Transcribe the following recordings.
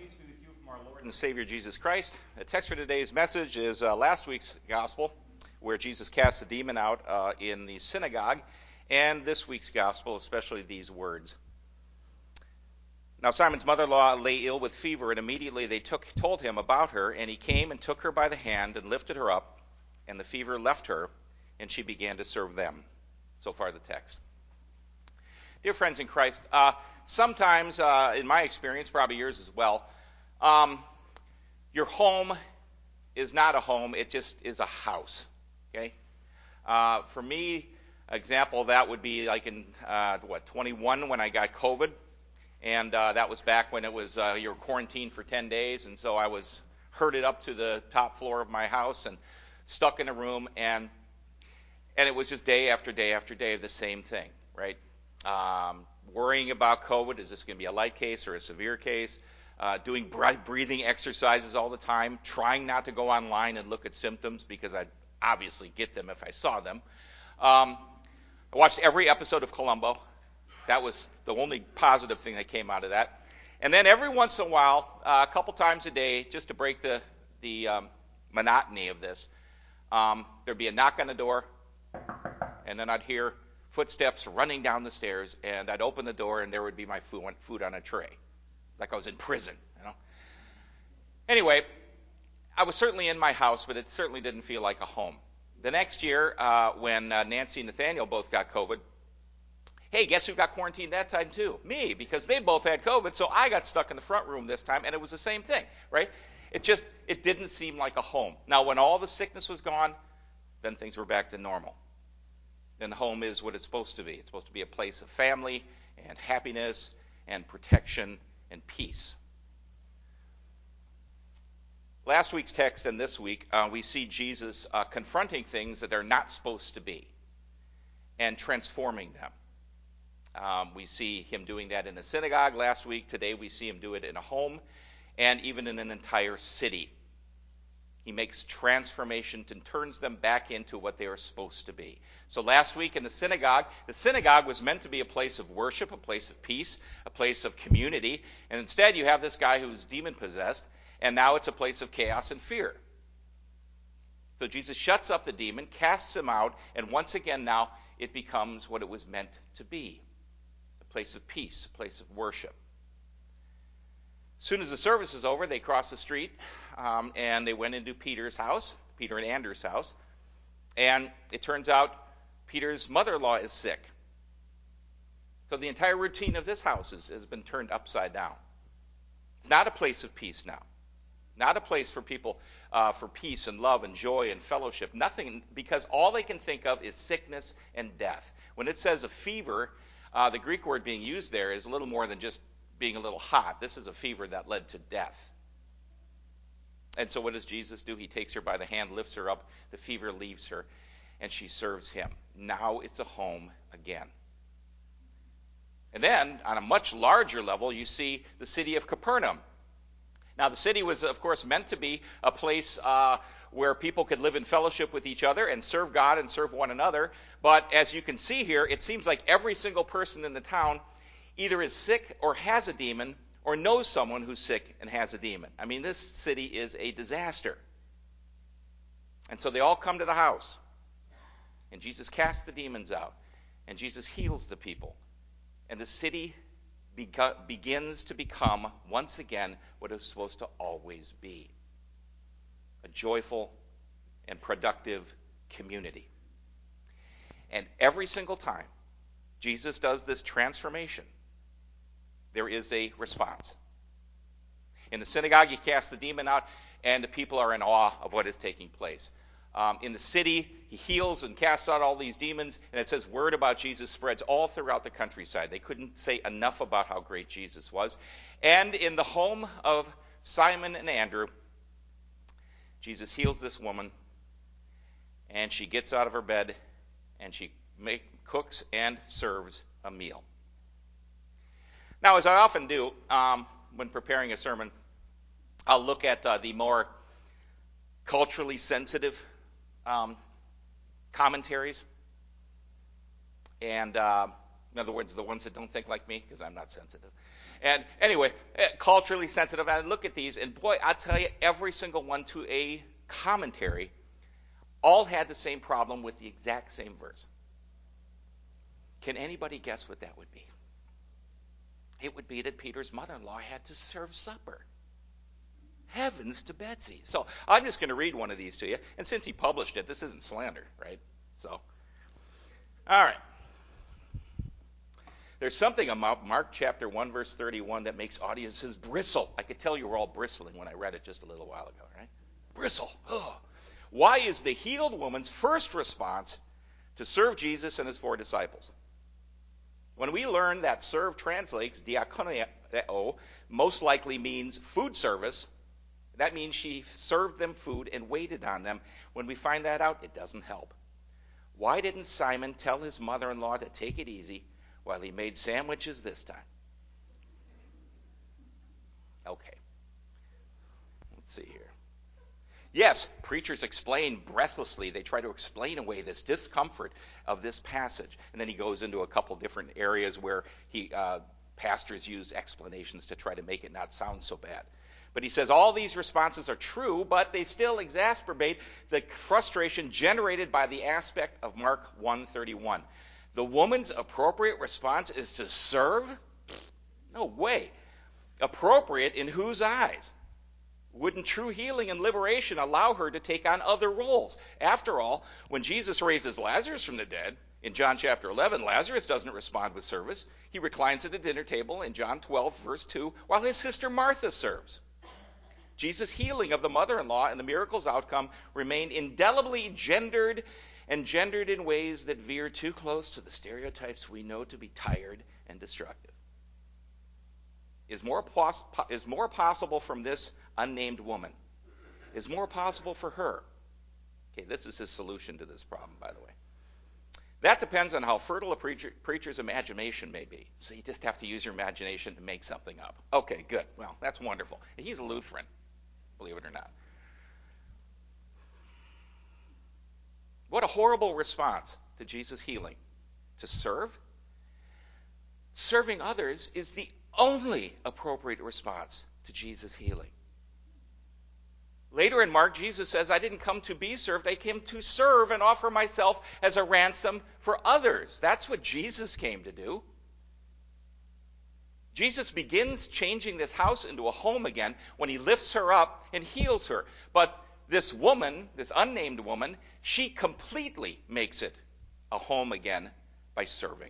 Peace be with you from our Lord and Savior Jesus Christ. The text for today's message is last week's gospel, where Jesus cast the demon out in the synagogue, and this week's gospel, especially these words. Now Simon's mother-in-law lay ill with fever, and immediately they told him about her, and he came and took her by the hand and lifted her up, and the fever left her, and she began to serve them. So far the text. Dear friends in Christ, sometimes, in my experience, probably yours as well, your home is not a home, it just is a house, okay? For me, example of that would be like in, 21 when I got COVID, and that was back when it was, you were quarantined for 10 days, and so I was herded up to the top floor of my house and stuck in a room, and it was just day after day after day of the same thing, right? Worrying about COVID, is this going to be a light case or a severe case? Doing breathing exercises all the time, trying not to go online and look at symptoms because I'd obviously get them if I saw them. I watched every episode of Columbo. That was the only positive thing that came out of that. And then every once in a while, a couple times a day, just to break the monotony of this, there'd be a knock on the door, and then I'd hear footsteps running down the stairs, and I'd open the door, and there would be my food on a tray, like I was in prison, you know. Anyway, I was certainly in my house, but it certainly didn't feel like a home. The next year, when Nancy and Nathaniel both got COVID, hey, guess who got quarantined that time too? Me, because they both had COVID, so I got stuck in the front room this time, and it was the same thing, right? It didn't seem like a home. Now, when all the sickness was gone, then things were back to normal. Then the home is what it's supposed to be. It's supposed to be a place of family and happiness and protection and peace. Last week's text and this week, we see Jesus confronting things that they're not supposed to be and transforming them. We see him doing that in a synagogue last week. Today we see him do it in a home and even in an entire city. He makes transformations and turns them back into what they are supposed to be. So last week in the synagogue was meant to be a place of worship, a place of peace, a place of community. And instead you have this guy who's demon-possessed, and now it's a place of chaos and fear. So Jesus shuts up the demon, casts him out, and once again now it becomes what it was meant to be, a place of peace, a place of worship. As soon as the service is over, they cross the street, and they went into Peter and Andrew's house, and it turns out Peter's mother-in-law is sick. So the entire routine of this house has been turned upside down. It's not a place of peace now. Not a place for people for peace and love and joy and fellowship. Nothing, because all they can think of is sickness and death. When it says a fever, the Greek word being used there is a little more than just being a little hot. This is a fever that led to death. And so what does Jesus do? He takes her by the hand, lifts her up, the fever leaves her, and she serves him. Now it's a home again. And then, on a much larger level, you see the city of Capernaum. Now, the city was, of course, meant to be a place where people could live in fellowship with each other and serve God and serve one another. But as you can see here, it seems like every single person in the town either is sick or has a demon or knows someone who's sick and has a demon. I mean, this city is a disaster. And so they all come to the house. And Jesus casts the demons out. And Jesus heals the people. And the city begins to become, once again, what it's supposed to always be. A joyful and productive community. And every single time Jesus does this transformation, there is a response. In the synagogue, he casts the demon out, and the people are in awe of what is taking place. In the city, he heals and casts out all these demons, and it says word about Jesus spreads all throughout the countryside. They couldn't say enough about how great Jesus was. And in the home of Simon and Andrew, Jesus heals this woman, and she gets out of her bed, and she cooks and serves a meal. Now, as I often do when preparing a sermon, I'll look at the more culturally sensitive commentaries. And in other words, the ones that don't think like me, because I'm not sensitive. And anyway, culturally sensitive. I look at these, and boy, I'll tell you, every single one to a commentary all had the same problem with the exact same verse. Can anybody guess what that would be? It would be that Peter's mother-in-law had to serve supper. Heavens to Betsy. So I'm just going to read one of these to you. And since he published it, this isn't slander, right? So, all right. There's something about Mark chapter 1, verse 31 that makes audiences bristle. I could tell you were all bristling when I read it just a little while ago, right? Bristle. Oh. Why is the healed woman's first response to serve Jesus and his 4 disciples? When we learn that serve translates diakoneo, most likely means food service, that means she served them food and waited on them. When we find that out, it doesn't help. Why didn't Simon tell his mother-in-law to take it easy while he made sandwiches this time? Okay. Let's see here. Yes, preachers explain breathlessly. They try to explain away this discomfort of this passage. And then he goes into a couple different areas where pastors use explanations to try to make it not sound so bad. But he says all these responses are true, but they still exacerbate the frustration generated by the aspect of Mark 1:31. The woman's appropriate response is to serve? No way. Appropriate in whose eyes? Wouldn't true healing and liberation allow her to take on other roles? After all, when Jesus raises Lazarus from the dead, in John chapter 11, Lazarus doesn't respond with service. He reclines at the dinner table in John 12, verse 2, while his sister Martha serves. Jesus' healing of the mother-in-law and the miracle's outcome remain indelibly gendered in ways that veer too close to the stereotypes we know to be tired and destructive. Is more possible from this unnamed woman? Is more possible for her? Okay, this is his solution to this problem, by the way. That depends on how fertile a preacher's imagination may be. So you just have to use your imagination to make something up. Okay, good. Well, that's wonderful. He's a Lutheran, believe it or not. What a horrible response to Jesus' healing. To serve? Serving others is the only appropriate response to Jesus' healing. Later in Mark, Jesus says, I didn't come to be served. I came to serve and offer myself as a ransom for others. That's what Jesus came to do. Jesus begins changing this house into a home again when he lifts her up and heals her. But this woman, this unnamed woman, she completely makes it a home again by serving.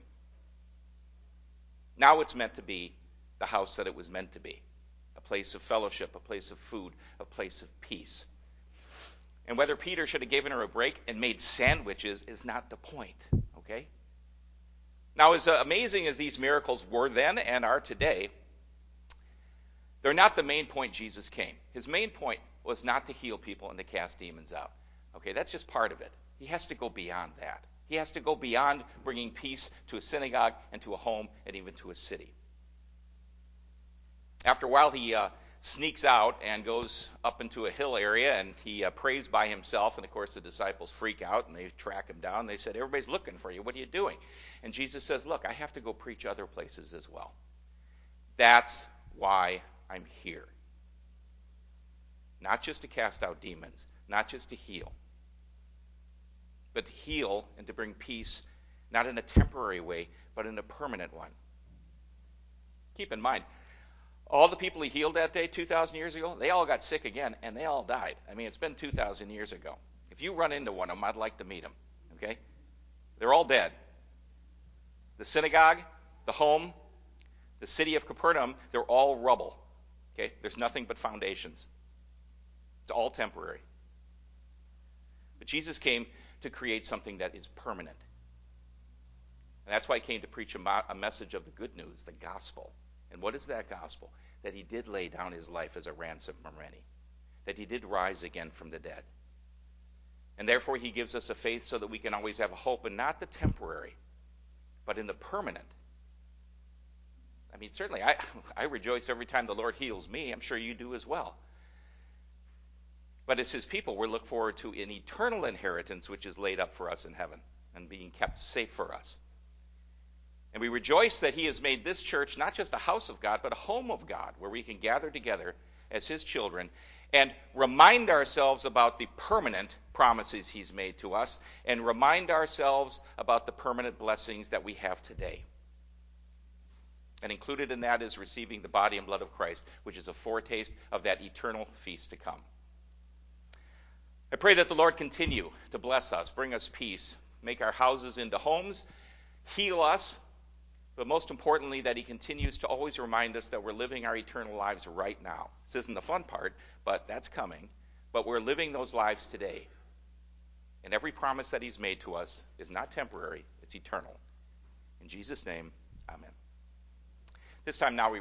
Now it's meant to be the house that it was meant to be. A place of fellowship, a place of food, a place of peace. And whether Peter should have given her a break and made sandwiches is not the point, okay? Now, as amazing as these miracles were then and are today, they're not the main point Jesus came. His main point was not to heal people and to cast demons out. Okay, that's just part of it. He has to go beyond that. He has to go beyond bringing peace to a synagogue and to a home and even to a city. After a while, he sneaks out and goes up into a hill area, and he prays by himself. And, of course, the disciples freak out, and they track him down. They said, everybody's looking for you. What are you doing? And Jesus says, look, I have to go preach other places as well. That's why I'm here. Not just to cast out demons, not just to heal, but to heal and to bring peace, not in a temporary way, but in a permanent one. Keep in mind, all the people he healed that day 2,000 years ago, they all got sick again, and they all died. I mean, it's been 2,000 years ago. If you run into one of them, I'd like to meet them, okay? They're all dead. The synagogue, the home, the city of Capernaum, they're all rubble, okay? There's nothing but foundations. It's all temporary. But Jesus came to create something that is permanent. And that's why he came to preach a message of the good news, the gospel. And what is that gospel? That he did lay down his life as a ransom for many. That he did rise again from the dead. And therefore he gives us a faith so that we can always have a hope in not the temporary, but in the permanent. I mean, certainly I rejoice every time the Lord heals me. I'm sure you do as well. But as his people, we look forward to an eternal inheritance which is laid up for us in heaven and being kept safe for us. And we rejoice that he has made this church not just a house of God, but a home of God, where we can gather together as his children and remind ourselves about the permanent promises he's made to us, and remind ourselves about the permanent blessings that we have today. And included in that is receiving the body and blood of Christ, which is a foretaste of that eternal feast to come. I pray that the Lord continue to bless us, bring us peace, make our houses into homes, heal us, but most importantly, that he continues to always remind us that we're living our eternal lives right now. This isn't the fun part, but that's coming. But we're living those lives today. And every promise that he's made to us is not temporary, it's eternal. In Jesus' name, amen. This time now we